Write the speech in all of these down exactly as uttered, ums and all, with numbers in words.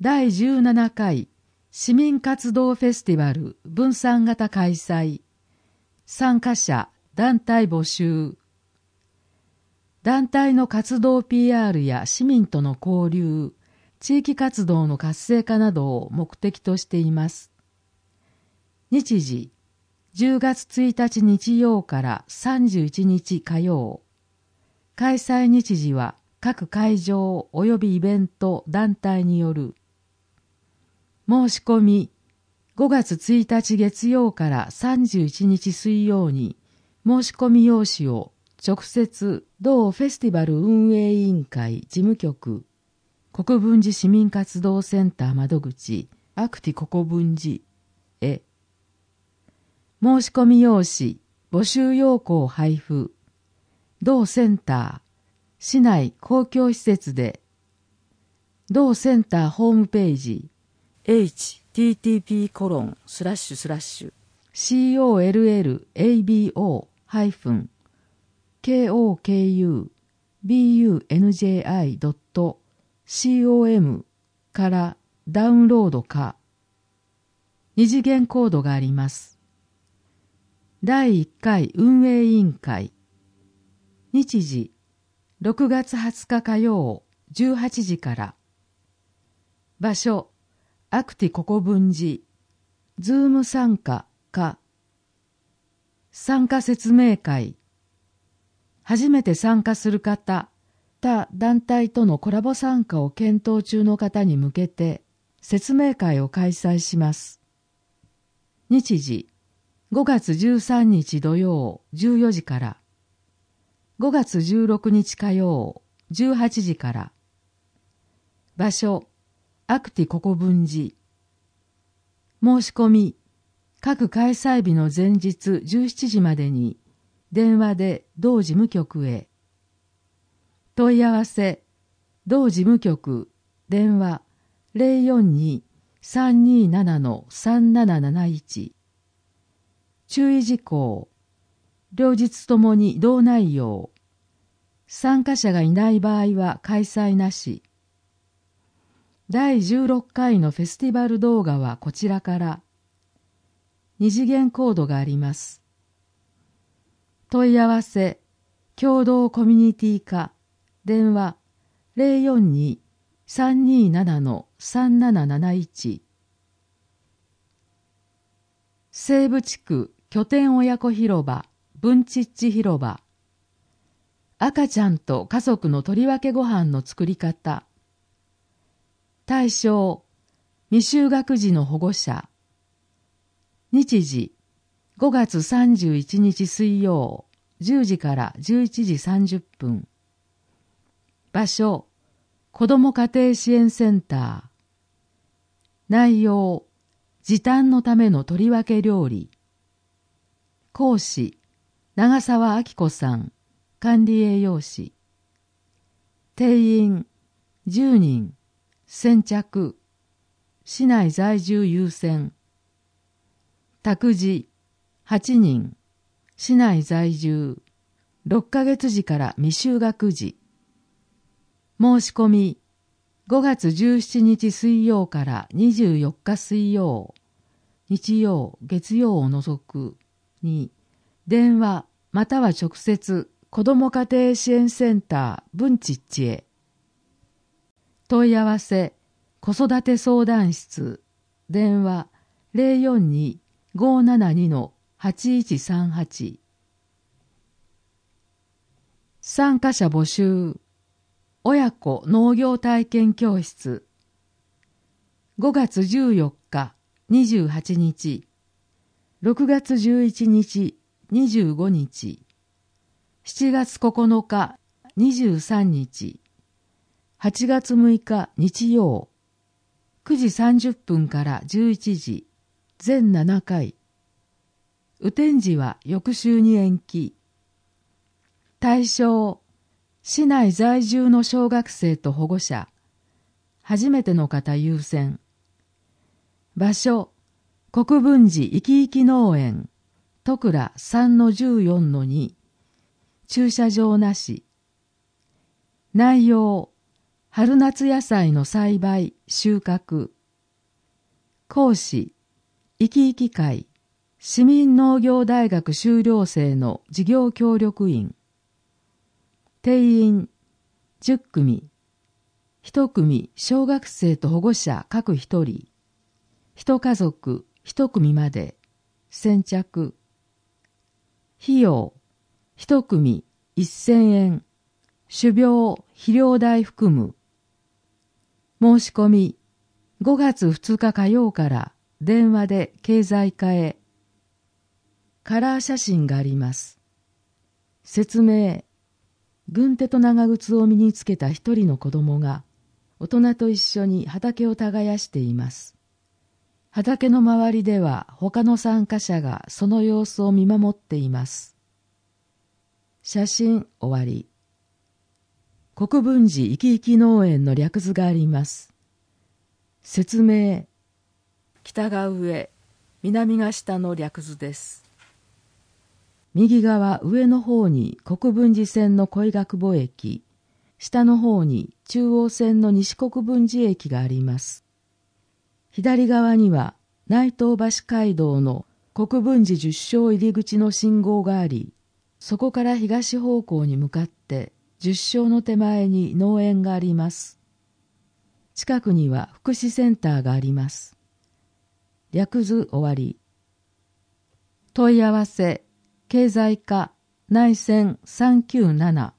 だいじゅうななかい市民活動フェスティバル分散型開催。参加者団体募集。団体の活動 ピーアール や市民との交流、地域活動の活性化などを目的としています。日時、じゅうがつついたち日曜からさんじゅういちにち火曜。開催日時は各会場及びイベント団体による。申し込み、ごがつついたち月曜からさんじゅういちにち水曜に申し込み用紙を直接同フェスティバル運営委員会事務局国分寺市民活動センター窓口アクティ国分寺へ。申し込み用紙募集要項配布。同センター市内公共施設で。同センターホームページ エイチティーティーピーコロンスラッシュスラッシュシーオーエルエルエービーオーハイフンケーオーケーユービーユーエヌジェーアイドットコム からダウンロードか。二次元コードがあります。だいいっかい運営委員会。日時、ろくがつはつか火曜じゅうはちじから。場所、アクティ国分寺。ズーム参加か。参加説明会。初めて参加する方、他団体とのコラボ参加を検討中の方に向けて説明会を開催します。日時、ごがつじゅうさんにち土曜じゅうよじから。ごがつじゅうろくにち火曜じゅうはちじから。場所、アクティ国分寺。申し込み、各開催日の前日じゅうしちじまでに電話で同事務局へ。問い合わせ、同事務局、電話 ゼロよんに さんにーなな さんなななないち。注意事項、両日ともに同内容。参加者がいない場合は開催なし。だいじゅうろっかいのフェスティバル動画はこちらから。二次元コードがあります。問い合わせ、共同コミュニティ課、電話 ゼロよんに さんにーなな さんなななないち。西部地区拠点親子広場、文ちっち広場。赤ちゃんと家族のとりわけご飯の作り方。対象、未就学児の保護者。日時、ごがつさんじゅういちにち水曜、じゅうじからじゅういちじさんじゅっぷん。場所、子ども家庭支援センター。内容、時短のためのとりわけ料理。講師、長澤明子さん、管理栄養士。定員、じゅうにん。先着。市内在住優先。託児、はちにん。市内在住。ろっかげつじから未就学児。申し込み、ごがつじゅうしちにち水曜からにじゅうよっか水曜、日曜、月曜を除くに、電話または直接子ども家庭支援センター文ちっちへ。問い合わせ、子育て相談室、電話 ゼロよんに ごーななに はちいちさんはち。参加者募集。親子農業体験教室。ごがつじゅうよっか、にじゅうはちにち。ろくがつじゅういちにち、にじゅうごにち。しちがつここのか、にじゅうさんにち。はちがつむいか日曜。くじさんじゅっぷんからじゅういちじ。全ななかい。雨天時は翌週に延期。対象、市内在住の小学生と保護者。初めての方優先。場所、国分寺いきいき農園、戸倉 さんのじゅうよんのに。駐車場なし。内容、 春夏野菜の栽培、収穫。講師、いきいき会、市民農業大学修了生の事業協力員。定員、じゅっくみ。いち組、小学生と保護者各ひとり。いち家族、いち組まで。先着。費用、いち組、せんえん。種苗、肥料代含む。申し込み、ごがつふつか火曜から電話で経済課へ。カラー写真があります。説明。軍手と長靴を身につけた一人の子供が大人と一緒に畑を耕しています。畑の周りでは他の参加者がその様子を見守っています。写真終わり。国分寺いきいき農園の略図があります。説明。北が上、南が下の略図です。右側上の方に国分寺線の小井学母駅、下の方に中央線の西国分寺駅があります。左側には内藤橋街道の国分寺十章入り口の信号があり、そこから東方向に向かって十章の手前に農園があります。近くには福祉センターがあります。略図終わり。問い合わせ、経済課、内線さんきゅうなな。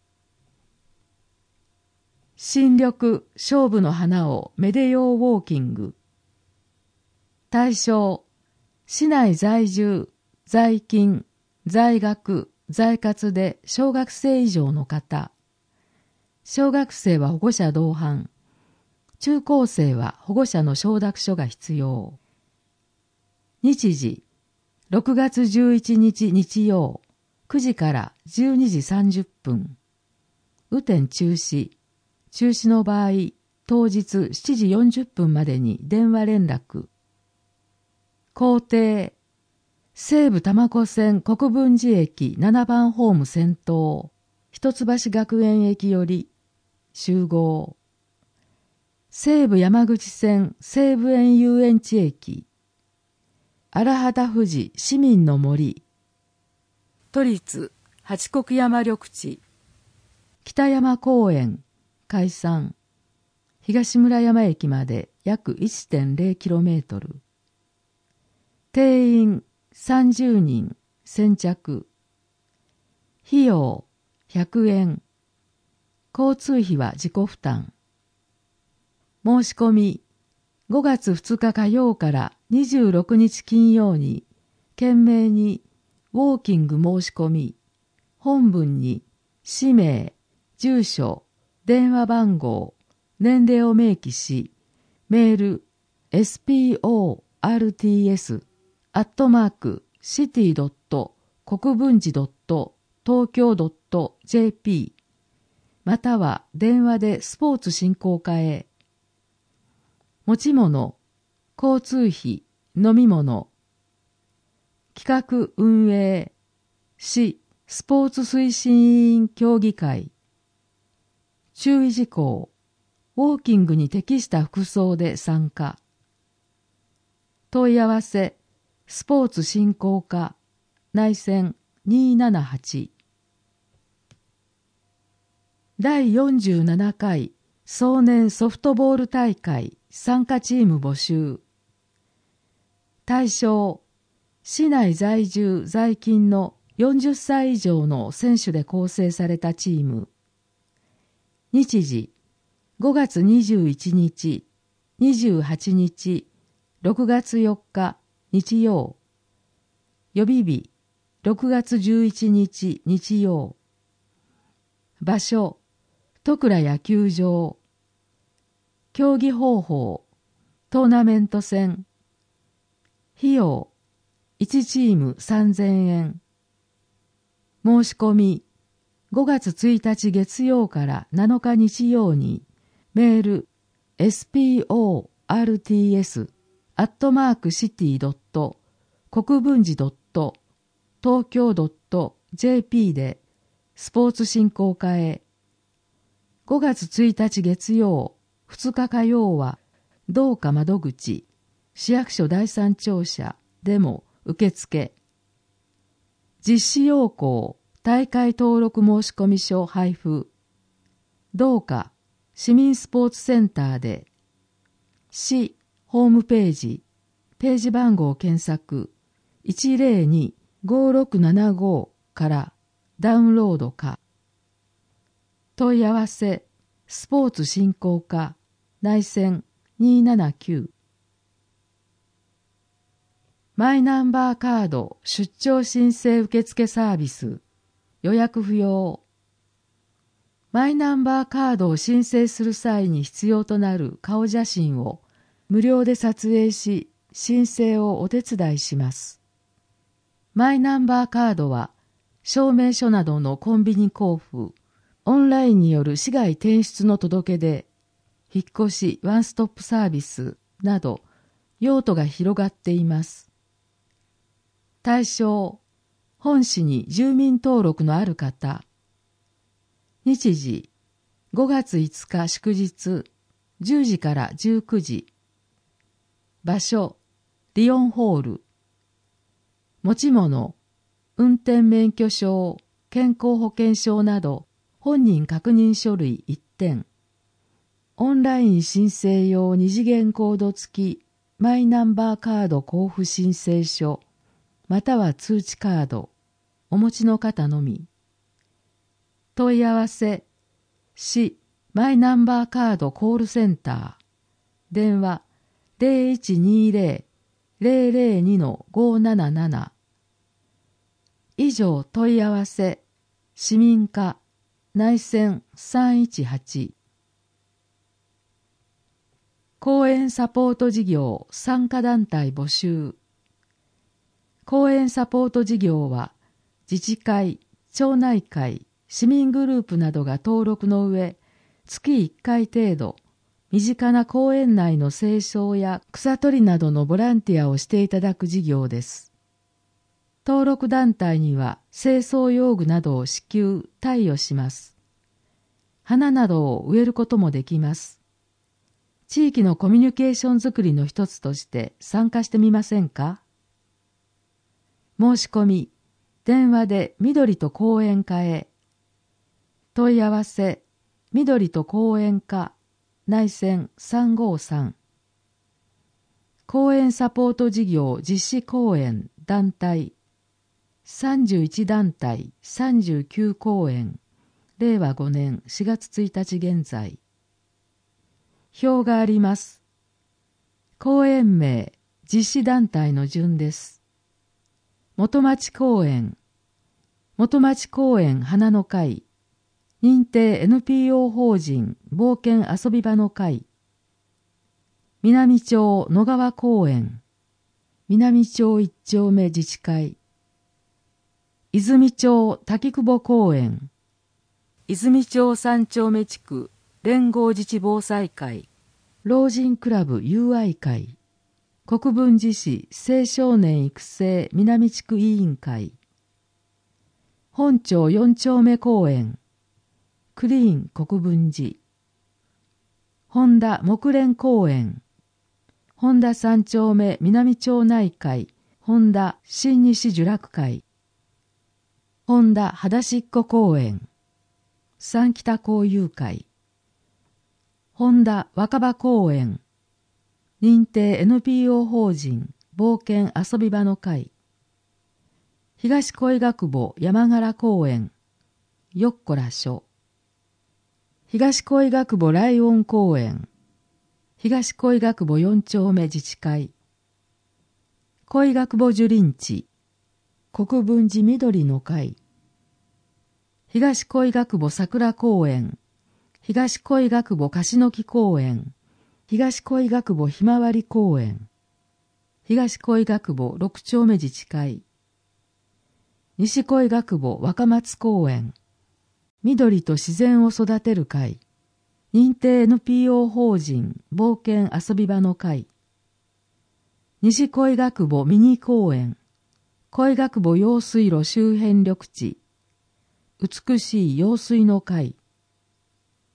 新緑、勝負の花をめでようウォーキング。対象、市内在住、在勤、在学、在活で小学生以上の方。小学生は保護者同伴。中高生は保護者の承諾書が必要。日時、ろくがつじゅういちにち日曜、くじからじゅうにじさんじゅっぷん。雨天中止。中止の場合、当日しちじよんじゅっぷんまでに電話連絡。工程。西武多摩湖線国分寺駅ななばんホーム先頭、一橋学園駅より集合。西武山口線西武園遊園地駅、荒畑富士市民の森、都立八国山緑地、北山公園解散、東村山駅まで約 いってんれいキロメートル。定員さんじゅうにん、先着。費用ひゃくえん。交通費は自己負担。申し込み、ごがつふつか火曜からにじゅうろくにち金曜に、懸命にウォーキング申し込み、本文に氏名、住所、電話番号、年齢を明記し、メール エスピーオーアールティーエス アットマークシティドット国分寺ドット東京ドットジェーピー または電話でスポーツ振興課へ。持ち物、交通費、飲み物。企画運営、市スポーツ推進委員協議会。注意事項、ウォーキングに適した服装で参加。問い合わせ、スポーツ振興課、内線にーななはち。だいよんじゅうななかい壮年ソフトボール大会参加チーム募集。対象、市内在住在勤のよんじゅっさい以上の選手で構成されたチーム。日時、ごがつにじゅういちにち、にじゅうはちにち、ろくがつよっか日曜。予備日、ろくがつじゅういちにち日曜。場所、戸倉野球場。競技方法、トーナメント戦。費用、いちチームさんぜんえん。申し込み、ごがつついたち月曜からなのか日曜に、メール、エスピーオーアールティーエス アットマークシティドット国分寺ドット東京ドットジェーピー でスポーツ振興課へ。 ごがつついたち月曜、ふつか火曜は、同課窓口、市役所第三庁舎でも受付。実施要項、大会登録申込書配布。同課、市民スポーツセンターで、市ホームページ、ページ番号検索 いちまるに ごろくななご からダウンロードか。問い合わせ、スポーツ振興課、内線にーななきゅう。マイナンバーカード出張申請受付サービス、予約不要。マイナンバーカードを申請する際に必要となる顔写真を無料で撮影し、申請をお手伝いします。マイナンバーカードは、証明書などのコンビニ交付、オンラインによる市外転出の届け出、引っ越しワンストップサービスなど、用途が広がっています。対象、本市に住民登録のある方。日時、ごがついつか祝日、じゅうじからじゅうくじ。場所、リオンホール。持ち物、運転免許証、健康保険証など、本人確認書類いってん。オンライン申請用二次元コード付きマイナンバーカード交付申請書、または通知カード、お持ちの方のみ。問い合わせ、市マイナンバーカードコールセンター。電話 ゼロいちにゼロ ゼロゼロに ごーなななな。以上問い合わせ、市民課、内線さんいちはち。公園サポート事業参加団体募集。公園サポート事業は、自治会、町内会、市民グループなどが登録の上、月いっかい程度、身近な公園内の清掃や草取りなどのボランティアをしていただく事業です。登録団体には清掃用具などを支給、貸与します。花などを植えることもできます。地域のコミュニケーションづくりの一つとして参加してみませんか？申し込み、電話で緑と公園課へ。問い合わせ、緑と公園課、内線さんごさん。公園サポート事業実施公園団体、さんじゅういち団体さんじゅうきゅう公演、れいわごねんしがつついたち現在。表があります。公園名、実施団体の順です。元町公園、元町公園花の会、認定 エヌピーオー 法人冒険遊び場の会、南町野川公園、南町一丁目自治会、泉町滝久保公園、泉町三丁目地区連合自治防災会、老人クラブ友愛会、国分寺市青少年育成南地区委員会、本町四丁目公園、クリーン国分寺、本田木蓮公園、本田三丁目南町内会、本田新西聚楽会、本田肌しっこ公園、三北交友会、本田若葉公園、認定 エヌピーオー 法人冒険遊び場の会、東恋学母山柄公園、よっこらしょ、東恋学母ライオン公園、東恋学母四丁目自治会、恋学母樹林地、国分寺緑の会、東恋学母桜公園、東恋学母樫の木公園、東恋学母ひまわり公園、東恋学母六丁目自治会、西恋学母若松公園、緑と自然を育てる会、認定 エヌピーオー 法人冒険遊び場の会、西恋学母ミニ公園、恋学母用水路周辺緑地、美しい用水の会、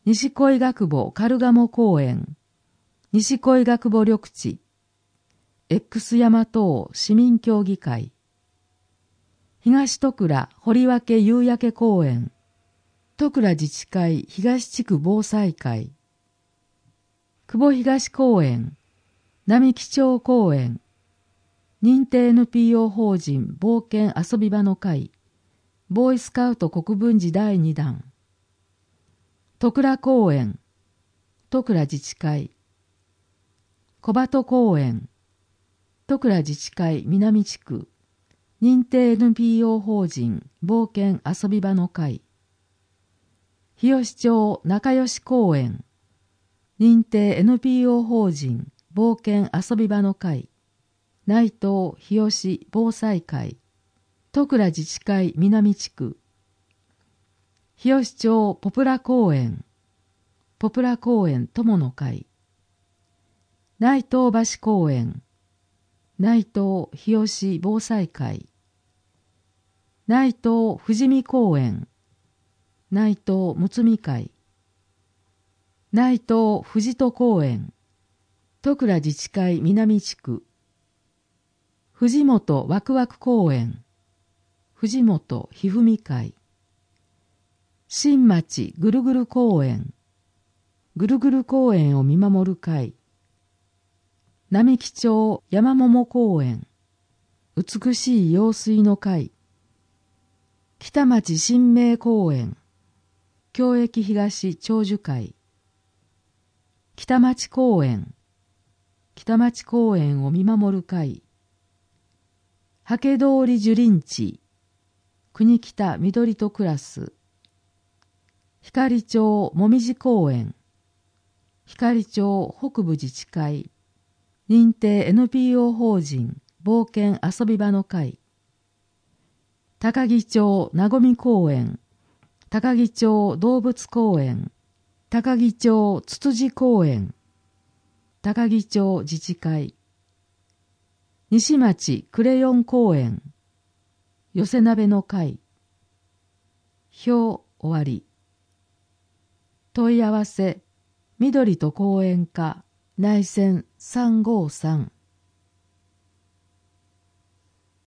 西恋学母カルガモ公園、西恋学母緑地、X 山島市民協議会、東戸倉堀分夕焼け公園、戸倉自治会東地区防災会、久保東公園、並木町公園、認定 エヌピーオー 法人冒険遊び場の会、ボーイスカウト国分寺だいに弾、戸倉公園、戸倉自治会、小鳩公園、戸倉自治会南地区、認定 エヌピーオー 法人冒険遊び場の会、日吉町仲良し公園、認定 エヌピーオー 法人冒険遊び場の会、内藤日吉防災会、戸倉自治会南地区、日吉町ポプラ公園、ポプラ公園友の会、内藤橋公園、内藤日吉防災会、内藤富士見公園、内藤睦美会、内藤藤戸公園、戸倉自治会南地区、藤本ワクワク公園、藤本ひふみ会、新町ぐるぐる公園、ぐるぐる公園を見守る会、並木町山桃公園、美しい用水の会、北町新明公園、京駅東長寿会、北町公園、北町公園を見守る会、はけ通り樹林地、国北緑とクラス、光町もみじ公園、光町北部自治会、認定 エヌピーオー 法人冒険遊び場の会、高木町なごみ公園、高木町動物公園、高木町つつじ公園、高木町自治会、西町クレヨン公園、寄せ鍋の会、表終わり。問い合わせ、緑と公園課、内線さんごさん。